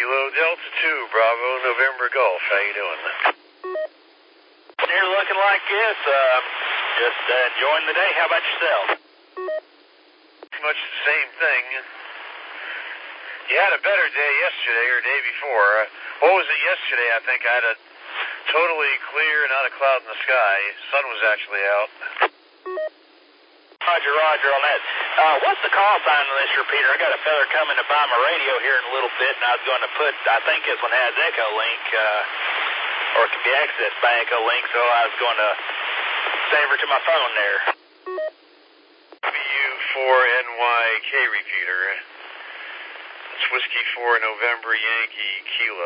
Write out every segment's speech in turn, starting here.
Kilo Delta 2, Bravo, November Golf. How you doing? You're looking like this. Just enjoying the day. How about yourself? Pretty much the same thing. You had a better day yesterday or day before. What was it yesterday? I think I had a totally clear, not a cloud in the sky. Sun was actually out. Roger on that. What's the call sign on this repeater? I got a feller coming to buy my radio here in a little bit, and I was going to put, I think this one has Echo Link, or it can be accessed by Echo Link, so I was going to save her to my phone there. W4NYK repeater. It's Whiskey 4 November Yankee Kilo.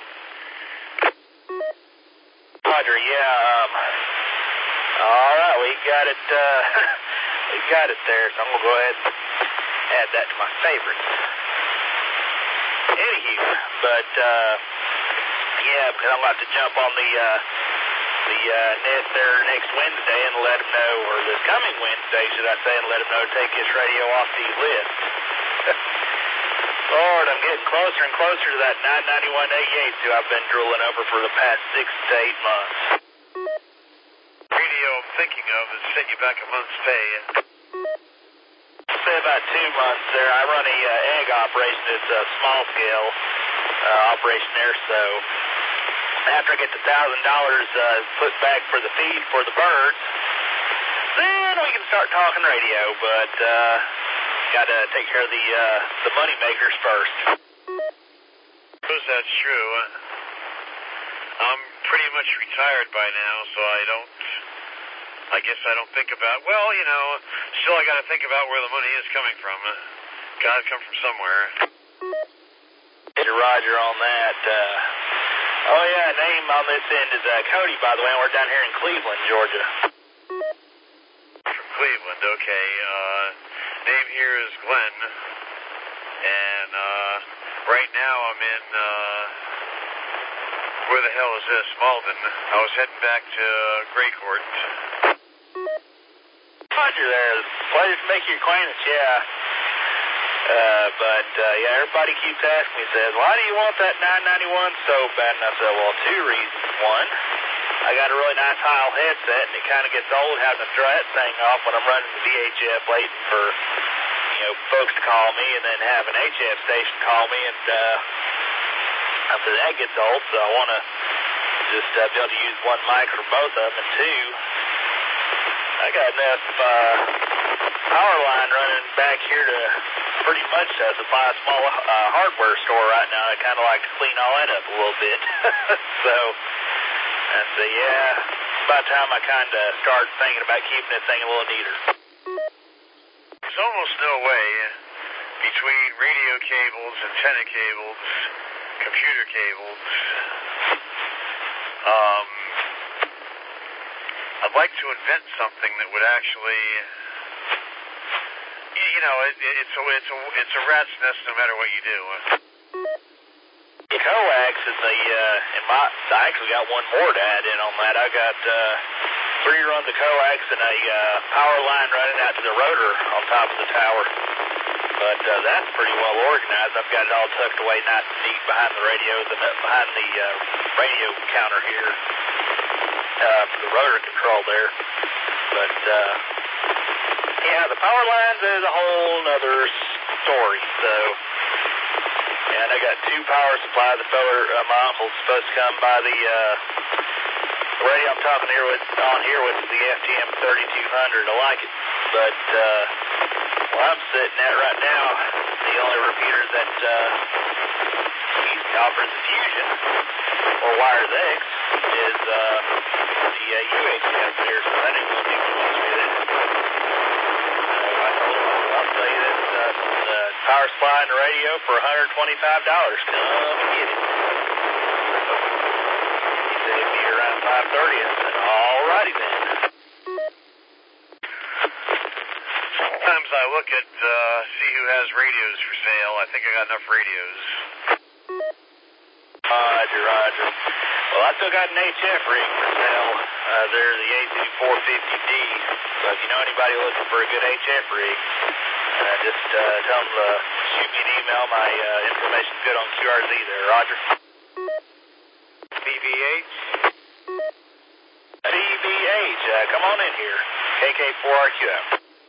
Roger, yeah. All right, we got it. We got it there, so I'm going to go ahead and add that to my favorites. Anywho, but, yeah, because I'm about to jump on the net there next Wednesday and let them know, or this coming Wednesday, should I say, and let them know to take this radio off the list. Lord, I'm getting closer and closer to that 991 who I've been drooling over for the past 6 to 8 months. Radio I'm thinking of is set you back a month's pay. Say about 2 months there. I run a egg operation. It's a small scale operation there, so after I get the $1,000 put back for the feed for the birds, then we can start talking radio, but got to take care of the money makers first. Suppose that's true. I'm pretty much retired by now, so I guess I don't think about, well, you know, still I got to think about where the money is coming from. Got to come from somewhere. Roger on that. Oh, yeah, name on this end is Cody, by the way, and we're down here in Cleveland, Georgia. From Cleveland, okay. Name here is Glenn, and right now I'm in, where the hell is this? Malden. I was heading back to Gray Court. Roger there. Pleasure to make your acquaintance, yeah. But yeah, everybody keeps asking me, says, why do you want that 991 so bad? And I said, well, 2 reasons. One, I got a really nice Heil headset, and it kind of gets old having to throw that thing off when I'm running the VHF waiting for, you know, folks to call me, and then have an HF station call me, and I said, that gets old, so I want to just be able to use one mic for both of them, and 2, I got enough power line running back here to pretty much supply a small hardware store right now. I kind of like to clean all that up a little bit. So I said, yeah, it's about time I kind of start thinking about keeping this thing a little neater. There's almost no way between radio cables, antenna cables, computer cables. I'd like to invent something that would actually, you know, it's a rat's nest no matter what you do. The coax is I actually got one more to add in on that. I got 3 runs of coax and a power line running out to the rotor on top of the tower. But that's pretty well organized. I've got it all tucked away nice and neat behind the radios and behind the radio counter here for the rotor control there. But yeah, the power lines is a whole nother story. So, and I got 2 power supplies. The feller, my uncle's supposed to come by the radio I'm talking here with is the FTM 3200. I like it, but where I'm sitting at right now, the only repeaters that offers the Fusion or Wires X is the UHF there, so that ain't going to be much with it. I told him, I'll tell you this, the power supply and the radio for $125. Come and get it. He said it'd be around 5:30. I said, all righty then. Sometimes I look at, see who has radios for sale. I think I got enough radios. Roger. Well, I still got an HF rig for sale. They're the AZ450D. So if you know anybody looking for a good HF rig, just tell them to shoot me an email. My information's good on WRZ there, Roger. BBH. BBH, come on in here. KK4RQF.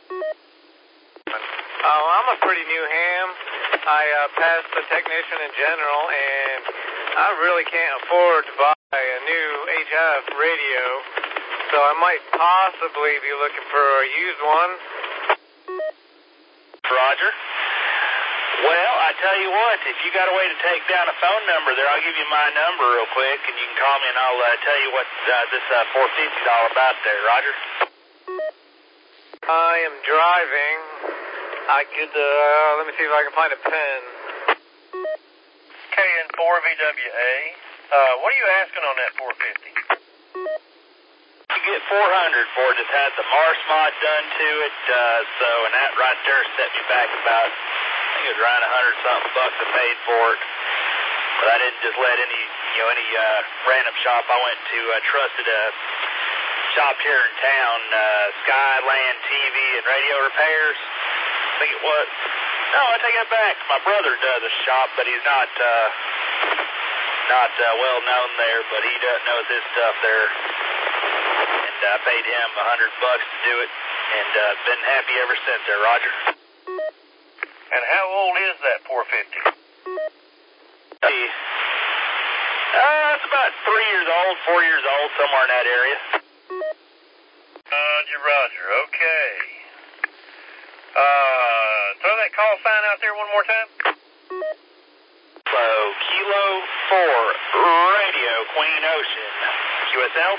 Oh, I'm a pretty new ham. I passed the technician in general, and I really can't afford to buy a new HF radio, so I might possibly be looking for a used one. Roger. Well, I tell you what, if you got a way to take down a phone number there, I'll give you my number real quick, and you can call me, and I'll tell you what this 450's all about there, Roger. I am driving. I could, let me see if I can find a pen. KN4VWA. What are you asking on that 450? You get 400 for it. It's had the Mars mod done to it, and that right there set me back about, I think it was around $100-something bucks I paid for it. But I didn't just let any random shop. I went to trusted shop here in town, Skyland TV and Radio Repairs. I think it was. No, I take it back. My brother does a shop, but he's not well known there, but he knows his stuff there. And I paid him $100 to do it, and been happy ever since there, Roger. And how old is that 450? It's about 3 years old, 4 years old, somewhere in that area. Roger, okay. Throw that call sign out there one more time. So, Kilo 4, Radio, Queen Ocean, QSL?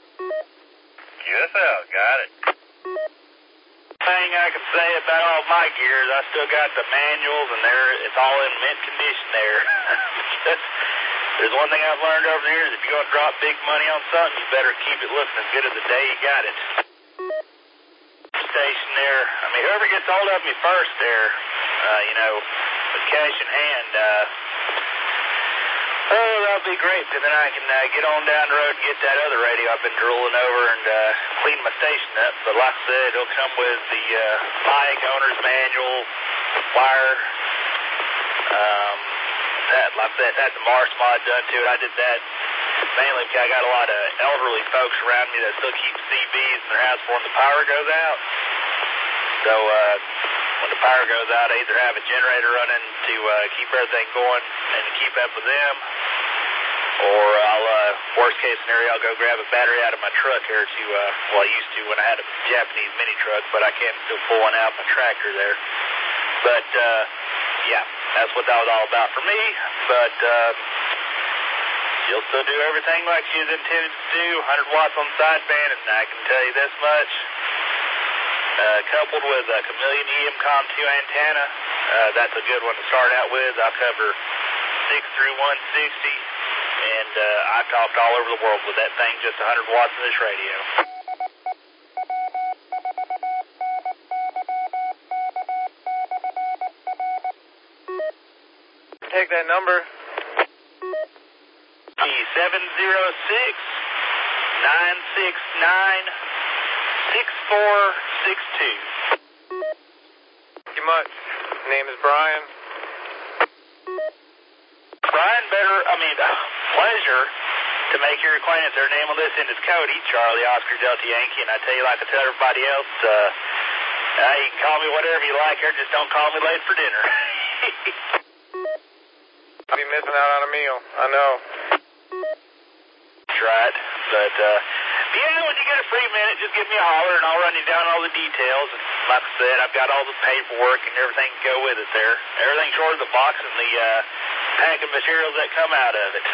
QSL, got it. Thing I can say about all my gears, I still got the manuals, and it's all in mint condition there. There's one thing I've learned over the years, if you're going to drop big money on something, you better keep it looking as good as the day you got it. Station there, I mean, whoever gets hold of me first there, with cash in hand, that'll be great, because then I can get on down the road and get that other radio I've been drooling over and clean my station up. But like I said, it'll come with the mic, owner's manual, wire. Like I said, that's the Mars mod done to it. I did that mainly because I got a lot of elderly folks around me that still keep CBs in their house for when the power goes out. So when the power goes out, I either have a generator running to keep everything going and keep up with them, or I'll, worst case scenario, I'll go grab a battery out of my truck here to, I used to when I had a Japanese mini truck, but I can still pull one out my tractor there. But, yeah, that's what that was all about for me, but you'll still do everything like you was intended to do, 100 watts on the sideband, and I can tell you this much, coupled with a Chameleon EMCOM 2 antenna, that's a good one to start out with. I'll cover 6 through 160, and I talked all over the world with that thing, just 100 watts in this radio. Take that number. 706-969-6462. Thank you much. Name is Brian. Brian, pleasure to make your acquaintance. Their name on this end is Cody, Charlie, Oscar, Delta, Yankee, and I tell you like I tell everybody else, you can call me whatever you like here, just don't call me late for dinner. I'll be missing out on a meal, I know. That's right, but yeah, when you get a free minute, just give me a holler and I'll run you down all the details. And like I said, I've got all the paperwork and everything to go with it there. Everything short of the box and the packing materials that come out of it.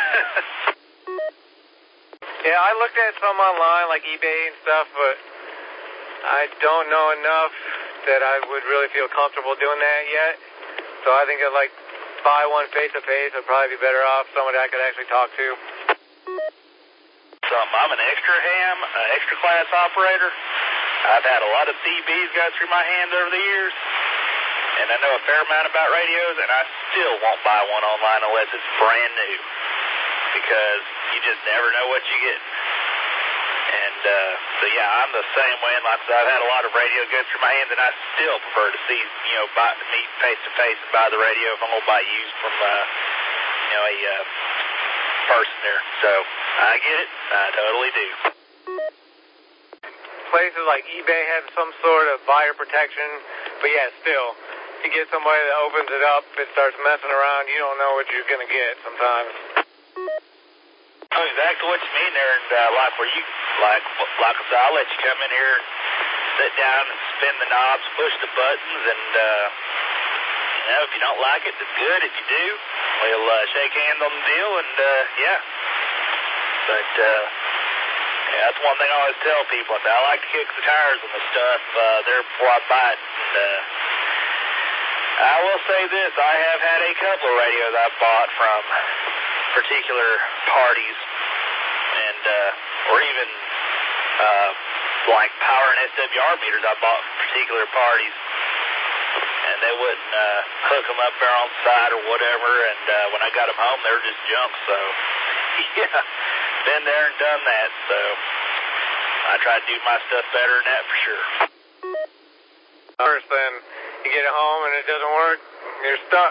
Yeah, I looked at some online, like eBay and stuff, but I don't know enough that I would really feel comfortable doing that yet. So I think I'd buy one face-to-face would probably be better off, somebody I could actually talk to. I'm an extra ham, extra class operator. I've had a lot of CBs go through my hands over the years, and I know a fair amount about radios, and I still won't buy one online unless it's brand new, because you just never know what you get. And so yeah, I'm the same way. And like I said, I've had a lot of radio go through my hands, and I still prefer to see, meet face to face and buy the radio if I'm gonna buy used from a person there. So I get it. I totally do. Places like eBay have some sort of buyer protection, but yeah, still, you get somebody that opens it up, it starts messing around, you don't know what you're going to get sometimes. I know exactly what you mean there, and like where you, like I said, I'll let you come in here and sit down and spin the knobs, push the buttons, and if you don't like it, it's good. If you do, we'll shake hands on the deal, and yeah. But that's one thing I always tell people. I like to kick the tires on the stuff there before I buy it. And, I will say this, I have had a couple of radios I've bought from particular parties, and or even like power and SWR meters I bought from particular parties, and they wouldn't hook them up there on the side or whatever, and when I got them home, they were just junk, so yeah, been there and done that, so I try to do my stuff better than that for sure. First, then you get it home and it doesn't work, you're stuck.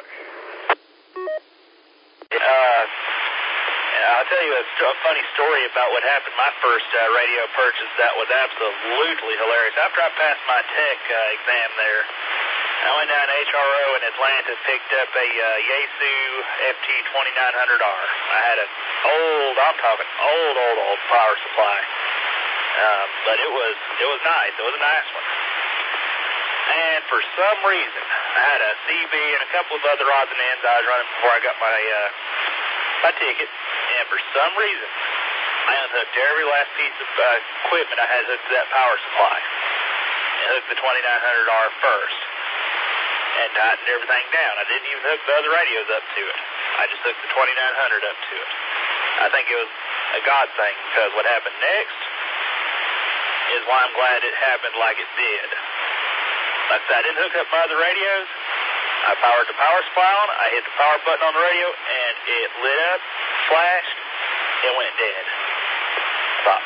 I'll tell you a funny story about what happened my first radio purchase that was absolutely hilarious. After I passed my tech exam there, I went down to HRO in Atlanta and picked up a Yaesu FT2900R. I had an old power supply, but it was nice. It was a nice one. And for some reason, I had a CB and a couple of other odds and ends I was running before I got my ticket. And for some reason, I unhooked every last piece of equipment I had hooked to that power supply. And hooked the 2900R first. And tightened everything down. I didn't even hook the other radios up to it. I just hooked the 2900 up to it. I think it was a God thing, because what happened next is why I'm glad it happened like it did. Like I said, I didn't hook up my other radios. I powered the power supply on, I hit the power button on the radio, and it lit up, flashed, and went dead. I thought,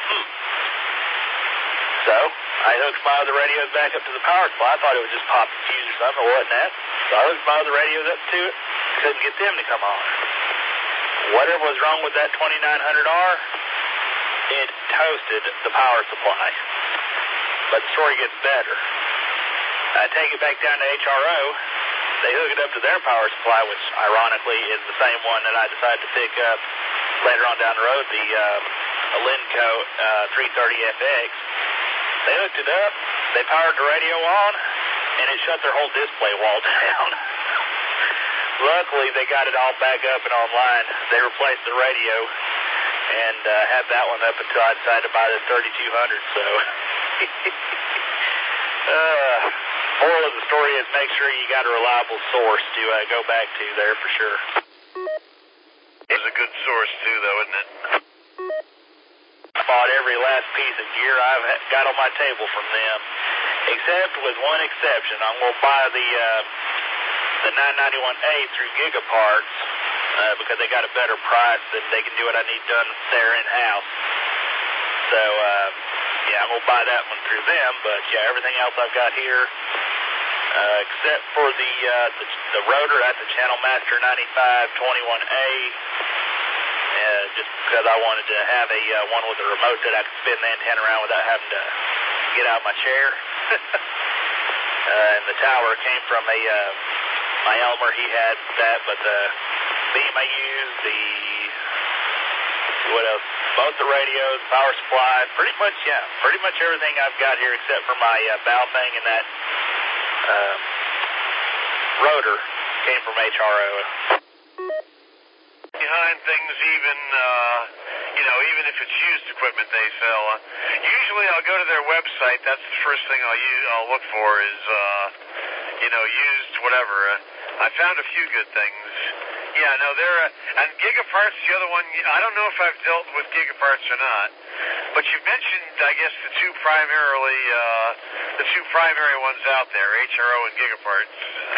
So, I hooked my other radios back up to the power supply. I thought it would just pop the fuse or something, or wasn't that. So I hooked my other radios up to it, couldn't get them to come on. Whatever was wrong with that 2900R, it toasted the power supply. But the story gets better. I take it back down to HRO. They hook it up to their power supply, which ironically is the same one that I decided to pick up later on down the road, the Alinco 330FX. They hooked it up, they powered the radio on, and it shut their whole display wall down. Luckily, they got it all back up and online. They replaced the radio and had that one up until I decided to buy the 3200, so... moral of the story is make sure you got a reliable source to go back to there for sure. It's a good source too, though, isn't it? I bought every last piece of gear I've got on my table from them, except with one exception. I'm going to buy the 991A through Gigaparts because they got a better price and they can do what I need done there in-house. So, yeah, I'm going to buy that one through them, but yeah, everything else I've got here, except for the rotor at the Channel Master 9521A, just because I wanted to have a one with a remote that I could spin the antenna around without having to get out of my chair. And the tower came from my Elmer, he had that, but the beam I used, what else? Both the radios, power supply, pretty much everything I've got here except for my bow thing and that rotor came from HRO. Behind things, even if it's used equipment they sell. Usually I'll go to their website. That's the first thing I'll look for is, used whatever. I found a few good things. Yeah, no, and Gigaparts, the other one, I don't know if I've dealt with Gigaparts or not, but you mentioned, I guess, the two primary ones out there, HRO and Gigaparts.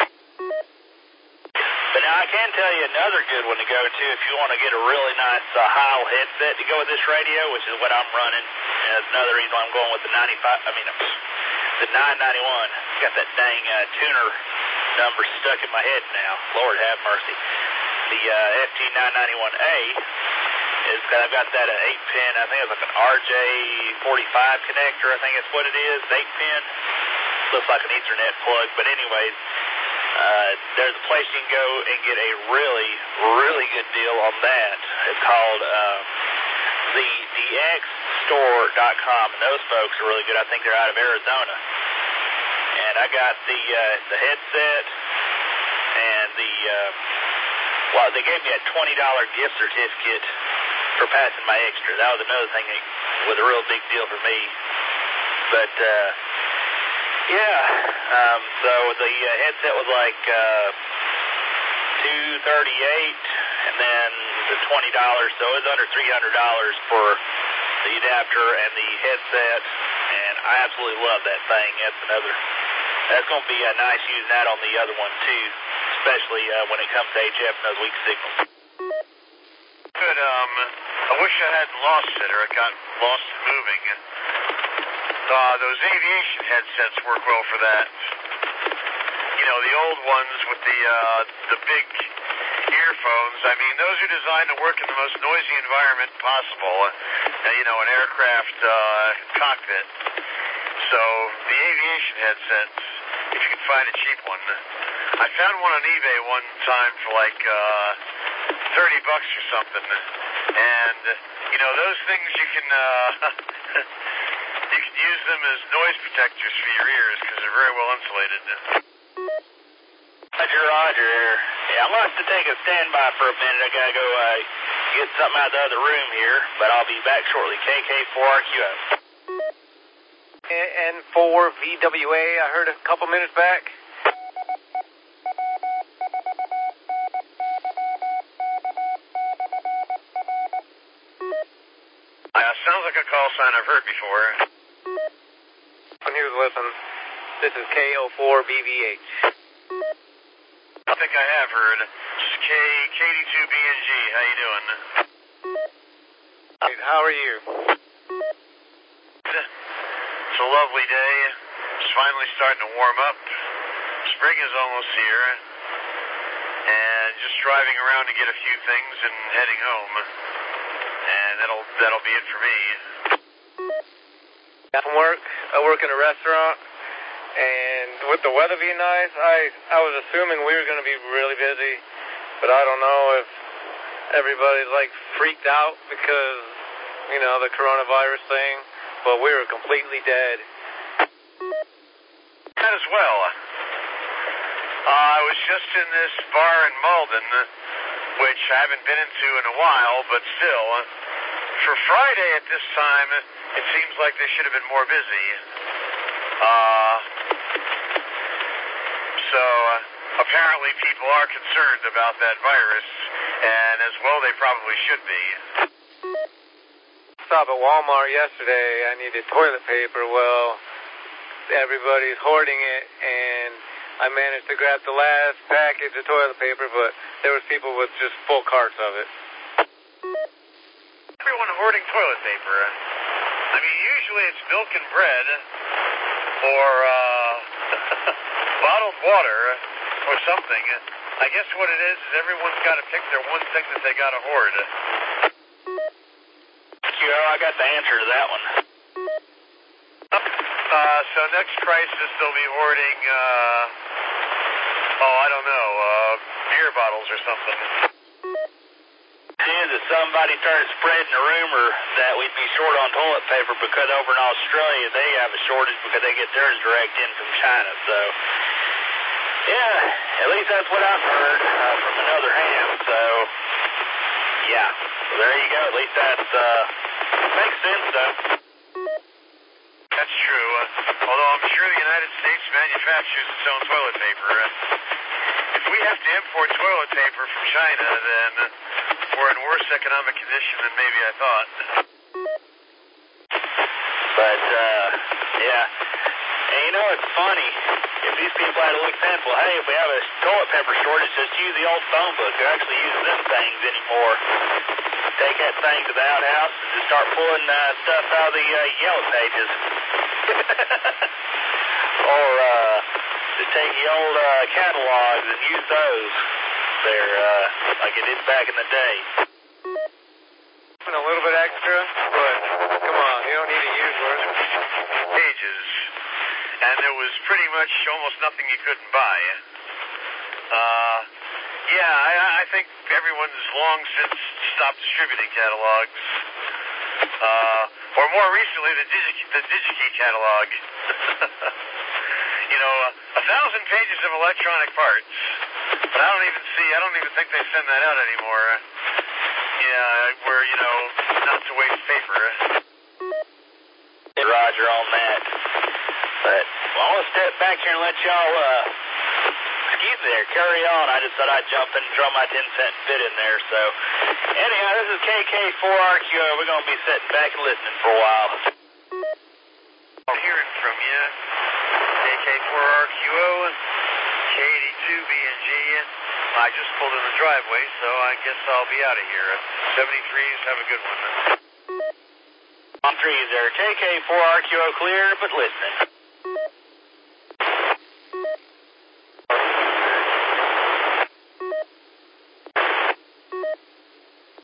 But now I can tell you another good one to go to if you want to get a really nice Heil headset to go with this radio, which is what I'm running. And that's another reason I'm going with the 991. Got that dang tuner number stuck in my head now. Lord have mercy. the FT991A is that I've got that 8-pin, I think it's like an RJ45 connector, I think that's what it is, 8-pin. Looks like an Ethernet plug, but anyways, there's a place you can go and get a really, really good deal on that. It's called the DXstore.com, and those folks are really good. I think they're out of Arizona. And I got the headset and they gave me a $20 gift certificate for passing my extra. That was another thing that was a real big deal for me. But so the headset was like $238, and then the $20, so it was under $300 for the adapter and the headset, and I absolutely love that thing. That's going to be nice using that on the other one too, especially when it comes to HF and those weak signals. Good. I wish I hadn't lost it, or it got lost in moving. Those aviation headsets work well for that. You know, the old ones with the big earphones. I mean, those are designed to work in the most noisy environment possible. You know, an aircraft cockpit. So the aviation headsets, if you can find a cheap one. I found one on eBay one time for like $30 or something. And you know, those things you can you can use them as noise protectors for your ears because they're very well insulated. Roger. Yeah, I'm going to have to take a standby for a minute. I got to go get something out of the other room here, but I'll be back shortly. KK4RQF. N4VWA, I heard a couple minutes back. Sounds like a call sign I've heard before. And here's listen. This is KO4BVH. I think I have heard. This is KD2BNG. How you doing? How are you? It's a lovely day. It's finally starting to warm up. Spring is almost here. And just driving around to get a few things and heading home. And that'll be it for me. From work, I work in a restaurant, and with the weather being nice, I was assuming we were going to be really busy, but I don't know if everybody's like freaked out because, you know, the coronavirus thing, but we were completely dead. That as well. I was just in this bar in Malden, which I haven't been into in a while, but still, for Friday at this time, it seems like they should have been more busy. So apparently people are concerned about that virus, and as well they probably should be. Stop at Walmart yesterday, I needed toilet paper. Well, everybody's hoarding it, and I managed to grab the last package of toilet paper, but there was people with just full carts of it. Everyone hoarding toilet paper. I mean, usually it's milk and bread, or bottled water, or something. I guess what it is everyone's got to pick their one thing that they got to hoard. I got the answer to that one. So next crisis they'll be hoarding, I don't know, beer bottles or something. Is that somebody started spreading a rumor that we'd be short on toilet paper because over in Australia they have a shortage because they get theirs direct in from China. So, yeah, at least that's what I've heard from another ham. So, yeah, so there you go. At least that makes sense, though. That's true. Although I'm sure the United States manufactures its own toilet paper. If we have to import toilet paper from China, then we're in worse economic condition than maybe I thought. But, yeah. And you know, it's funny. If these people had to look simple, hey, if we have a toilet paper shortage, just use the old phone book. They're actually using them things anymore. Take that thing to the outhouse and just start pulling stuff out of the yellow pages. Or just take the old catalogs and use those. there, like it did back in the day. A little bit extra, but come on, you don't need to use words. Pages, and there was pretty much almost nothing you couldn't buy. I think everyone's long since stopped distributing catalogs. Or more recently, the DigiKey catalog. 1,000 pages of electronic parts. But I don't even think they send that out anymore. Where, not to waste paper. Roger on that. But I want to step back here and let y'all, excuse me there, carry on. I just thought I'd jump in and throw my 10-cent bit in there. So, anyhow, this is KK4RQO. We're going to be sitting back and listening for a while. I'm hearing from you. KK4RQO, K82BNG. I just pulled in the driveway, so I guess I'll be out of here. 73s, have a good one. On 3s there, KK4RQO clear, but listening.